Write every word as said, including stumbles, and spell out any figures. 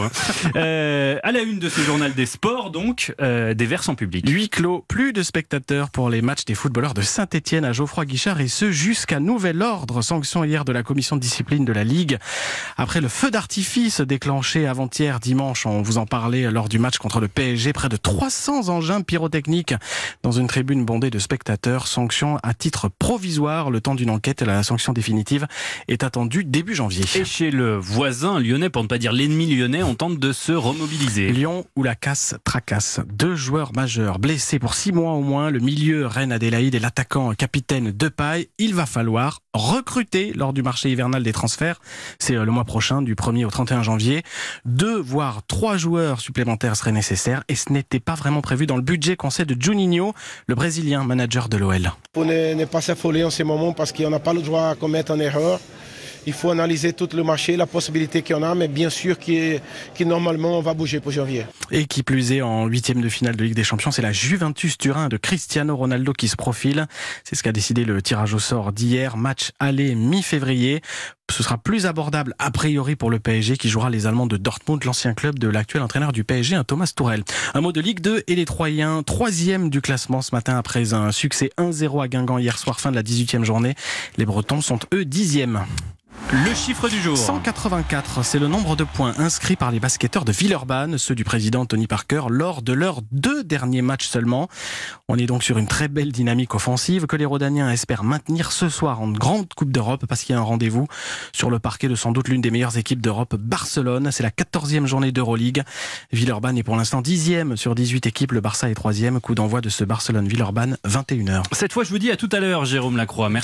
Hein. Euh, à la une de ce journal des sports, donc, euh, des versants publics. Huis clos, plus de spectateurs pour les matchs des footballeurs de Saint-Etienne à Geoffroy-Guichard et ce jusqu'à nouvel ordre. Sanction hier de la commission de discipline de la Ligue. Après le feu d'artifice déclenché avant-hier dimanche, on vous en parlait lors du match contre le P S G, près de trois cents engins pyrotechniques dans une tribune bondée de spectateurs. Sanction à titre provisoire, le temps d'une enquête. La sanction définitive est attendue début janvier. Et chez le voisin lyonnais, pour ne pas dire l'ennemi lyonnais, on tente de se remobiliser. Lyon où la casse tracasse. Deux joueurs majeurs blessés pour six mois au moins. Le milieu Reine Adélaïde et l'attaquant capitaine Depay. Il va falloir recruter lors du marché hivernal des transferts. C'est le mois prochain, du premier au trente et un janvier. Deux voire trois joueurs supplémentaires seraient nécessaires et ce n'était pas vraiment prévu dans le budget qu'on sait de Juninho, le Brésilien manager de l'O L. Pour ne, ne pas s'affoler en ce moment parce qu'on n'a pas le droit à commettre une erreur. Il faut analyser tout le marché, la possibilité qu'il y en a, mais bien sûr que normalement on va bouger pour janvier. Et qui plus est, en huitième de finale de Ligue des Champions, c'est la Juventus Turin de Cristiano Ronaldo qui se profile. C'est ce qu'a décidé le tirage au sort d'hier. Match aller mi-février. Ce sera plus abordable a priori pour le P S G qui jouera les Allemands de Dortmund, l'ancien club de l'actuel entraîneur du P S G, un Thomas Tuchel. Un mot de Ligue deux et les Troyens, troisième du classement ce matin après un succès un zéro à Guingamp hier soir, fin de la dix-huitième journée. Les Bretons sont eux dixièmes. Le chiffre du jour. cent quatre-vingt-quatre, c'est le nombre de points inscrits par les basketteurs de Villeurbanne, ceux du président Tony Parker, lors de leurs deux derniers matchs seulement. On est donc sur une très belle dynamique offensive que les Rodaniens espèrent maintenir ce soir en grande Coupe d'Europe parce qu'il y a un rendez-vous sur le parquet de sans doute l'une des meilleures équipes d'Europe, Barcelone. C'est la quatorzième journée d'Euroleague. Villeurbanne est pour l'instant dixième sur dix-huit équipes. Le Barça est troisième. Coup d'envoi de ce Barcelone-Villeurbanne, vingt et une heures. Cette fois, je vous dis à tout à l'heure, Jérôme Lacroix. Merci.